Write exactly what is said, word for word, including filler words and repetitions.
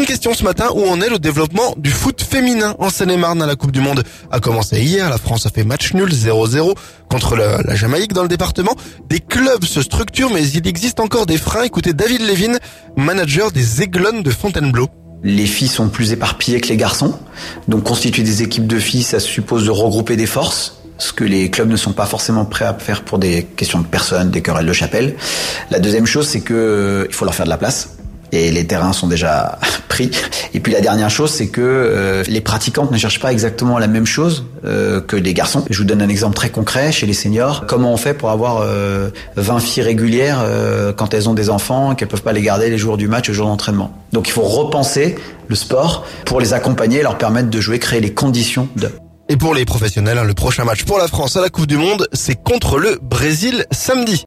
question ce matin, où en est le développement du foot féminin en Seine-et-Marne à la Coupe du Monde a commencé hier. La France a fait match nul zéro zéro contre le, la Jamaïque dans le département. Des clubs se structurent, mais il existe encore des freins. Écoutez David Lévin, manager des Aiglones de Fontainebleau. Les filles sont plus éparpillées que les garçons. Donc constituer des équipes de filles, ça suppose de regrouper des forces, ce que les clubs ne sont pas forcément prêts à faire pour des questions de personnes, des querelles de chapelle. La deuxième chose, c'est que euh, il faut leur faire de la place. Et les terrains sont déjà pris. Et puis la dernière chose, c'est que euh, les pratiquantes ne cherchent pas exactement la même chose euh, que les garçons. Je vous donne un exemple très concret chez les seniors. Comment on fait pour avoir euh, vingt filles régulières euh, quand elles ont des enfants et qu'elles peuvent pas les garder les jours du match, les jours d'entraînement. Donc il faut repenser le sport pour les accompagner et leur permettre de jouer, créer les conditions de... Et pour les professionnels, le prochain match pour la France à la Coupe du Monde, c'est contre le Brésil samedi.